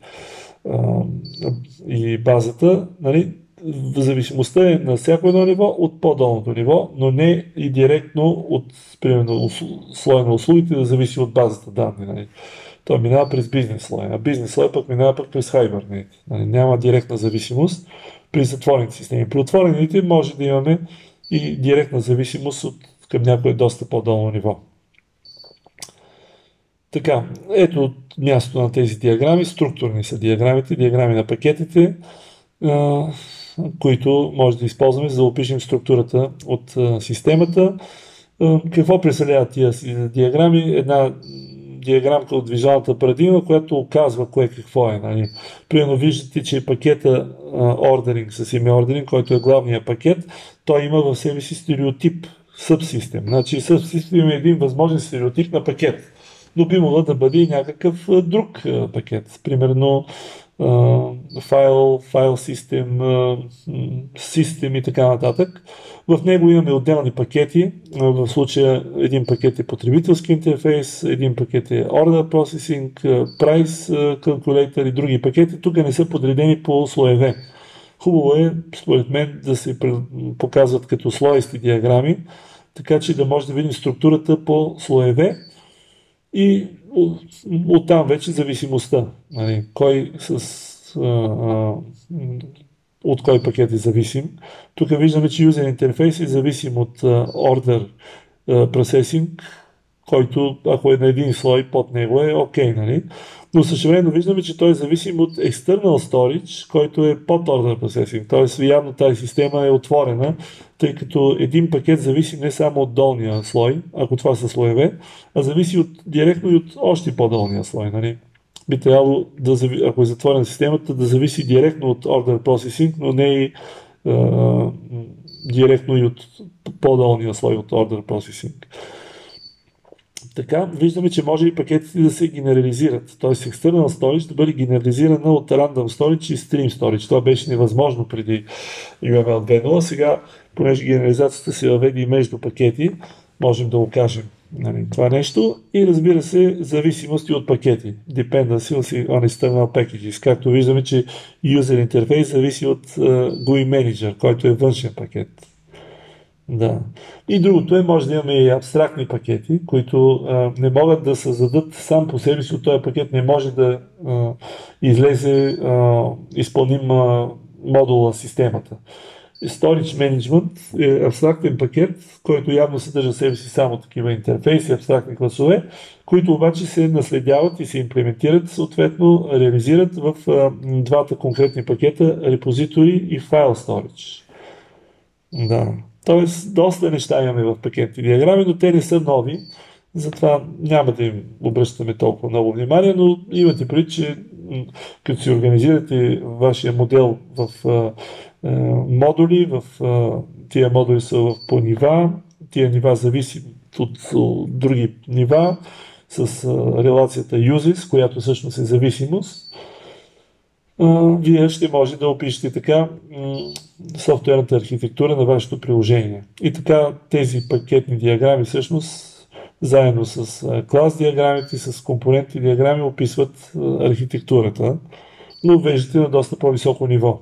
и базата. Нали? Зависимостта е на всяко едно ниво от по-долното ниво, но не и директно от, примерно, слоя на услугите да зависи от базата данни. Нали. Той минава през бизнес слоя, а бизнес слоя пък минава пък през Hibernate. Нали. Няма директна зависимост при затворените системи. При отворените може да имаме и директна зависимост към някое доста по-долно ниво. Така, ето мястото на тези диаграми. Структурни са диаграмите, диаграми на пакетите, които може да използваме, за да опишем структурата от системата. Какво представляват тия диаграми? Една диаграмка от визуалната парадигма, която оказва кое какво е. Нали. Примерно виждате, че пакета Ordering с име Ordering, който е главният пакет, той има в себе си стереотип, subsystem. Значи subsystem е един възможен стереотип на пакет, но би могло да бъде и някакъв друг пакет. Примерно файл систем и така нататък. В него имаме отделни пакети. В случая един пакет е потребителски интерфейс, един пакет е Order Processing, Price Calculator и други пакети. Тук не са подредени по слоеве. Хубаво е, според мен, да се показват като слоисти диаграми, така че да може да видим структурата по слоеве и оттам вече зависимостта. Нали, от кой пакет е зависим. Тук виждаме, че юзер интерфейс е зависим от Order Processing, който, ако е на един слой, под него е окей, нали? Но същевременно виждаме, че той е зависим от External Storage, който е под Order Processing. Т.е. явно тази система е отворена, тъй като един пакет зависи не само от долния слой, ако това са слоеве, а зависи директно и от още по-долния слой. Нали? Би трябвало, ако е затворена системата, да зависи директно от Order Processing, но не и директно и от по-долния слой от Order Processing. Така, виждаме, че може и пакетите да се генерализират. Т.е. External Storage да бъде генерализирана от Random Storage и Stream Storage. Това беше невъзможно преди UML 2.0. Сега, понеже генерализацията се въведе и между пакети, можем да окажем това нещо. И разбира се, зависимости от пакети. Dependency on external packages. Както виждаме, че User Interface зависи от GUI Manager, който е външен пакет. Да. И другото е, може да имаме и абстрактни пакети, които не могат да създадат сам по себе си от този пакет, не може да излезе изпълним модул на системата. Storage Management е абстрактен пакет, който явно съдържа себе си само такива интерфейси, абстрактни класове, които обаче се наследяват и се имплементират, съответно реализират в двата конкретни пакета репозитори и File Storage. Да. Тоест, доста неща имаме в пакетни диаграми, но те не са нови, затова няма да им обръщаме толкова много внимание, но имате предвид, че като си организирате вашия модел в модули, тия модули са по нива, тия нива зависят от други нива, с релацията uses, която всъщност е зависимост, вие ще може да опишете така софтуерната архитектура на вашето приложение. И така тези пакетни диаграми всъщност заедно с клас диаграмите, с компонентни диаграми описват архитектурата, но виждате на доста по-високо ниво,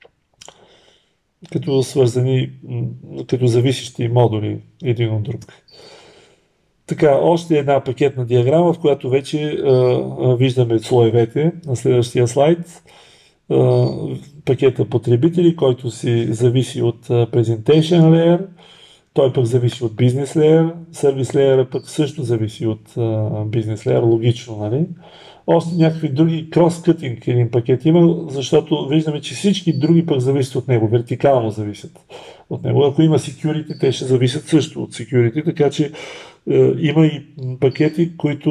като свързани, като зависещи модули един от друг. Така, още една пакетна диаграма, в която вече виждаме слоевете на следващия слайд. Пакета потребители, който си зависи от Presentation Layer, той пък зависи от Business Layer, Service Layer пък също зависи от Business Layer, логично, нали? Още някакви други cross-cutting един пакет има, защото виждаме, че всички други пък зависят от него, вертикално зависят от него. Ако има security, те ще зависят също от security, така че има и пакети,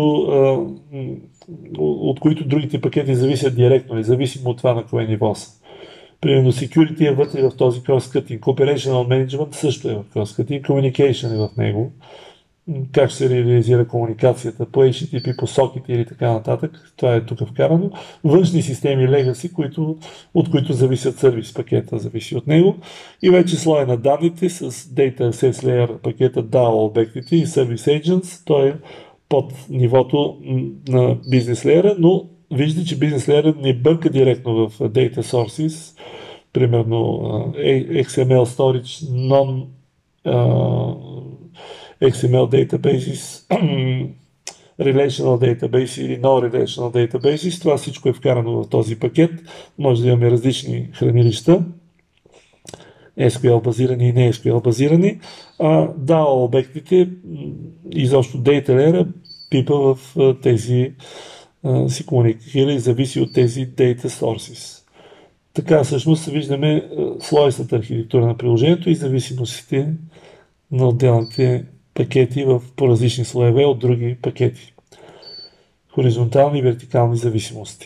от които другите пакети зависят директно, независимо от това на кое ниво са. Примерно security е вътре в този cross-cutting, operational management също е в cross-cutting, communication е в него, как ще се реализира комуникацията по HTTP, по сокети или така нататък, това е тук вкарано. Външни системи legacy, от които зависят сервис пакета, зависи от него. И вече слой на данните с Data Access Layer пакета DAO обектите и Service Agents, той е под нивото на Business Layer, но виждате, че Business Layer не бърка директно в Data Sources, примерно XML Storage, XML Databases, Relational Database или No-Relational Databases. Това всичко е вкарано в този пакет. Може да имаме различни хранилища, SQL базирани и не SQL базирани. DAO обектите, изобщо Data Layer, пипа в тези си комуникира и зависи от тези Data Sources. Така всъщност виждаме слойстата архитектура на приложението и зависимостите на отделните пакети по различни слоеве от други пакети. Хоризонтални и вертикални зависимости.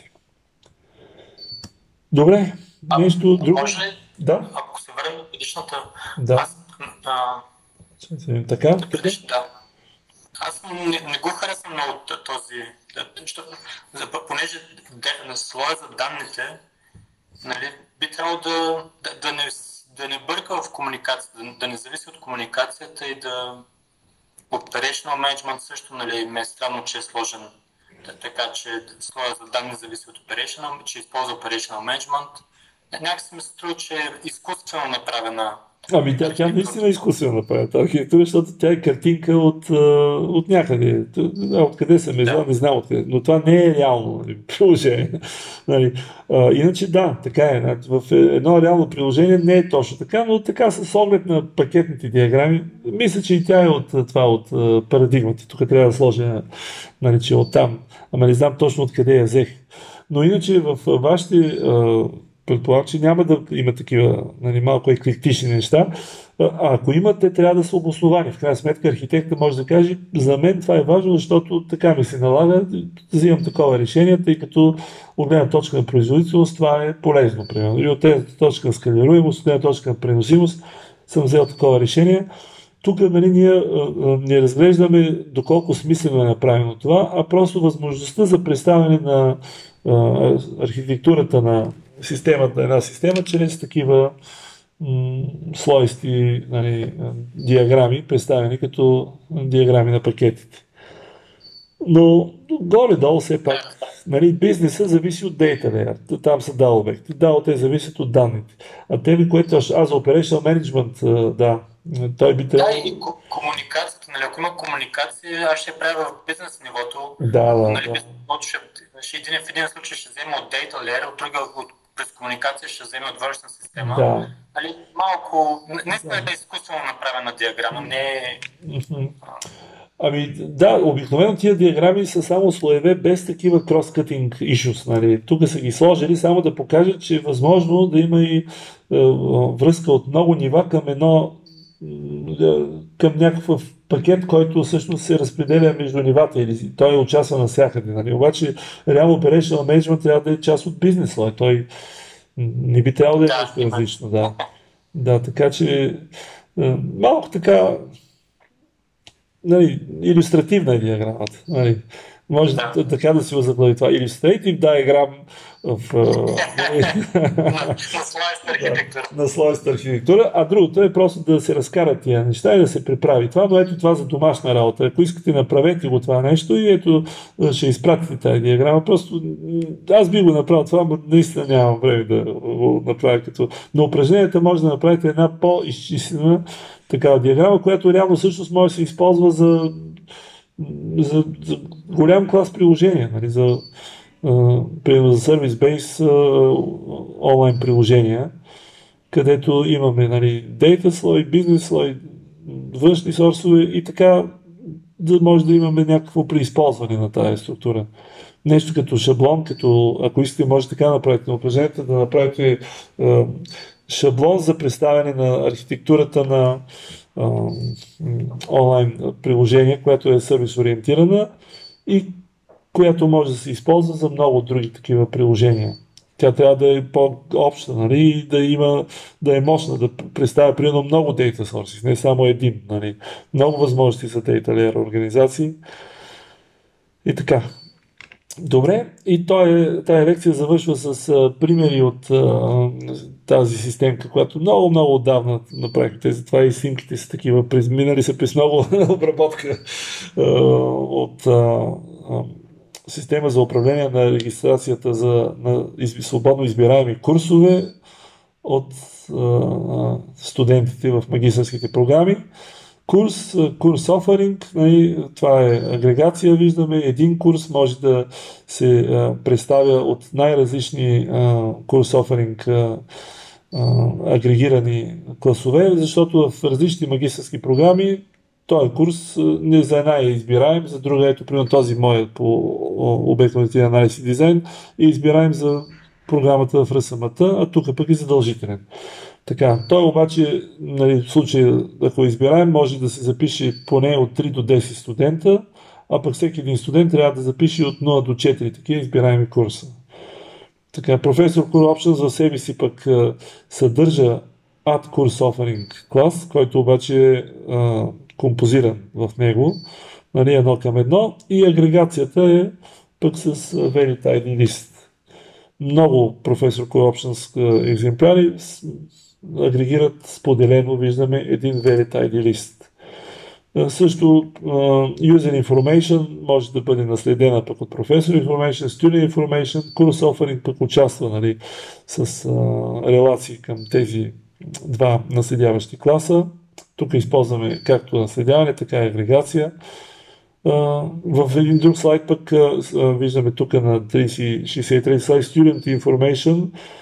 Добре, нещо друго? Може ли, да? Ако се върнем на предишната... Да. Така? Аз не го харесвам много този... Понеже на слоя за данните, нали, би трябвало да не бърка в комуникацията, да не зависи от комуникацията и да... Operational Management също, нали, ме е странно, че е сложен така, че слоя за данни зависи от Operational, че използва Operational Management. Някакси ми се струва, че е изкуствено направена. Тя наистина е изкуствено направена тази архитектура, защото тя е картинка от някъде. Откъде съм не знам откъде. Но това не е реално приложение. Иначе да, така е. В едно реално приложение не е точно така, но така с оглед на пакетните диаграми, мисля, че и тя е от парадигмата. Тук трябва да сложа че от там. Ама не знам точно откъде я взех. Но иначе в вашите предполагам, че няма да има такива малко еклектични неща. Ако има, те трябва да са обосновани. В крайна сметка архитекта може да каже, за мен това е важно, защото така ми се налага да взимам такова решение, тъй като от гледна точка на производителност това е полезно. Примерно. И от гледна точка на скалируемост, от гледна точка на преносимост съм взел такова решение. Тук ние не разглеждаме доколко смислено е направено това, а просто възможността за представяне на архитектурата на една система чрез такива слоисти диаграми, представени като диаграми на пакетите. Но горе-долу все пак бизнеса зависи от Data Layer. Там са DAO обекти. DAO те зависят от данните. А тебе, което аз за Operational Management, той би трябвало... Да, и комуникацията. Ако има комуникация, аз ще правя в бизнес нивото. В един случай ще взема от Data Layer, от друга през комуникация ще вземе от външна система. Да. Малко, не е изкуствено направена диаграма, не е... Обикновено тия диаграми са само слоеве без такива cross-cutting issues. Тук са ги сложили само да покажат, че е възможно да има и връзка от много нива към някаква пакет, който всъщност се разпределя между нивата или той участва навсякъде. Нали? Обаче реално Operational Management трябва да е част от бизнес. Той не би трябвало да е нещо различно. Да. Да, така че малко така, нали, илюстративна е диаграмата. Нали. Може така да си го заглави това. Illustrative diagram на слоеста архитектура, а другото е просто да се разкарат тия неща и да се преправи това, но ето това за домашна работа. Ако искате, направете го това нещо и ето ще изпратите тази диаграма. Просто аз би го направил това, но наистина нямам време да го направя като... Но упражненията може да направите една по-изчислена такава диаграма, която реално всъщност може да се използва за голям клас приложения, нали, примерно за Service-Base онлайн приложения, където имаме, нали, data слой, бизнес слой, външни сорсове и така да може да имаме някакво преизползване на тази структура. Нещо като шаблон, като ако искате може така да направите на упражнението, да направите шаблон за представяне на архитектурата на онлайн приложение, което е сервис ориентирана и която може да се използва за много други такива приложения. Тя трябва да е по-обща, нали, и да е мощна, да представя примерно много data sources, не само един. Нали. Много възможности за data layer организации. И така. Добре, и тая лекция завършва с примери от тази системка, която много отдавна направихте. Затова и снимките са такива. Минали са през много обработка от система за управление на регистрацията на свободно избираеми курсове от студентите в магистърските програми. Курс оферинг, това е агрегация, виждаме. Един курс може да се представя от най-различни курс оферинг агрегирани класове, защото в различни магистърски програми този курс не за една е избираем, за друга ето, примерно този моят по обектно-ориентиран анализ и дизайн е избираем за програмата в РСМТ, а тук пък е задължителен. Така, той обаче, нали, в случая, ако избираем, може да се запише поне от 3 до 10 студента, а пък всеки един студент трябва да запише от 0 до 4 такива избираеми курса. Така, Professor Core Options в себе си пък съдържа Add Course Offering клас, който обаче е композиран в него, нали, 1:1 и агрегацията е пък с Valid ID List. Много Professor Core Options екземпляри агрегират споделено, виждаме един Valid ID List. Също User Information може да бъде наследена пък от Professor Information, Student Information, Course Offering пък участва, нали, с релации към тези два наследяващи класа. Тук използваме както наследяване, така и агрегация. В един друг слайд пък виждаме тук на 63 слайд Student Information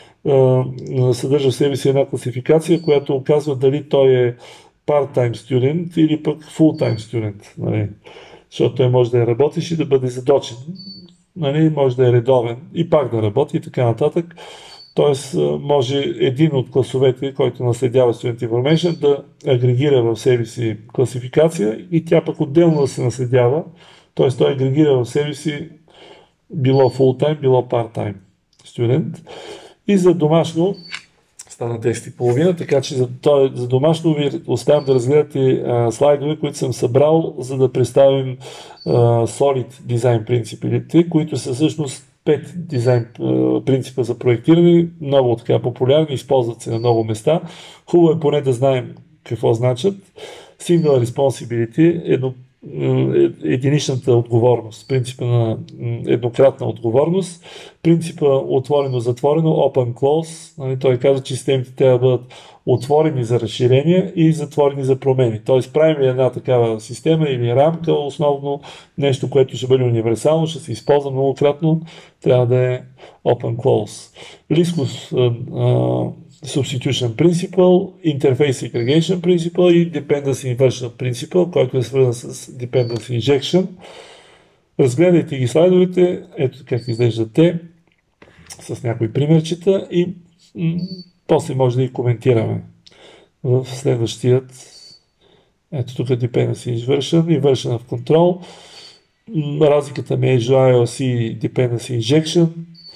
съдържа в себе си една класификация, която оказва дали той е part-time student или пък full-time student. Нали? Защото той може да е работещ и да бъде задочен. Нали? Може да е редовен и пак да работи и така нататък. Тоест може един от класовете, който наследява Student Information, да агрегира в себе си класификация и тя пък отделно да се наследява. Тоест той агрегира в себе си било full-time, било part-time student. И за домашно стана 10:30, така че за домашно ви оставям да разгледате слайдове, които съм събрал, за да представим Solid дизайн принципите, които са всъщност 5 дизайн принципа за проектиране, много така популярни, използват се на много места. Хубаво е поне да знаем какво значат. Single Responsibility, единичната отговорност, принципа на еднократна отговорност, принципа отворено-затворено, open-close, нали, той казва, че системите трябва да бъдат отворени за разширение и затворени за промени. Тоест правим ли една такава система или рамка, основно нещо, което ще бъде универсално, ще се използва многократно, трябва да е open-close. Лискус Substitution Principle, Interface Segregation Principle и Dependency Inversion Principle, който е свързан с Dependency Injection. Разгледайте ги слайдовете, ето как изглеждат те, с някои примерчета и после може да ги коментираме в следващият Ето тук Dependency Inversion, Inversion в Control. Разликата между iOS и Dependency Injection.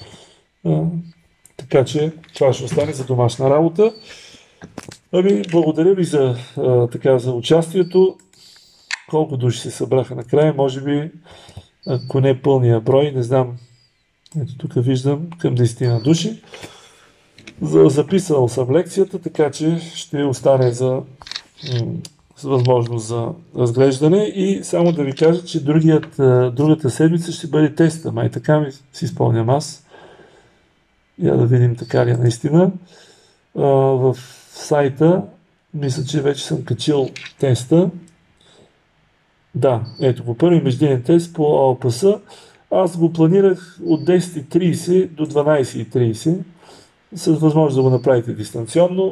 Така че това ще остане за домашна работа. Ами, благодаря ви за участието. Колко души се събраха накрая, може би, ако не пълния брой, не знам. Ето тук виждам към 10 на души. Записал съм лекцията, така че ще остане за възможност за разглеждане и само да ви кажа, че другата седмица ще бъде теста. Май така ми си спомням аз. Я да видим така ли е наистина. В сайта мисля, че вече съм качил теста. Да, ето по първи междинен тест по ОЛПС. Аз го планирах от 10:30 до 12:30 с възможност да го направите дистанционно.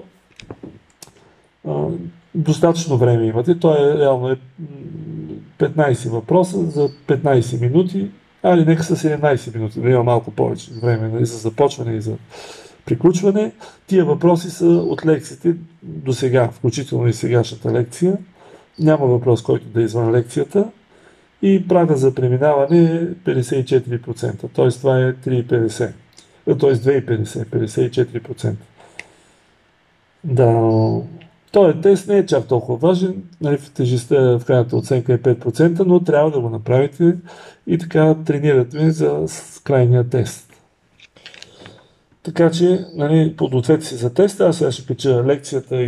Достатъчно време имате. Той реално е 15 въпроса за 15 минути. Али нека са 17 минути, да има малко повече време за започване и за приключване. Тия въпроси са от лекциите до сега, включително и сегашната лекция. Няма въпрос, който да е извън лекцията. И прага за преминаване е 54%. Т.е. това е 3,50. Т.е. 2,50. 54%. Да, този тест не е чак толкова важен. Нали, тежестта в крайната оценка е 5%, но трябва да го направите и така тренирате за крайния тест. Така че, нали, подгответе се за теста. Аз сега ще кача лекцията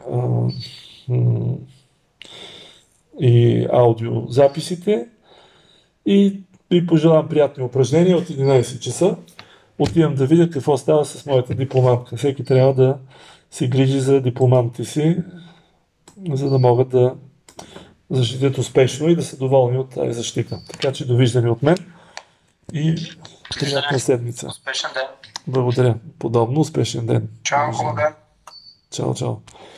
и аудиозаписите и ви пожелавам приятни упражнения от 11 часа. Отивам да видя какво става с моята дипломантка. Всеки трябва да се грижи за дипломантите си, за да могат да защитят успешно и да са доволни от тази защита. Така че довиждане от мен и приятна седмица. Успешен ден. Благодаря. Подобно успешен ден. Чао, хубав ден. Чао, чао.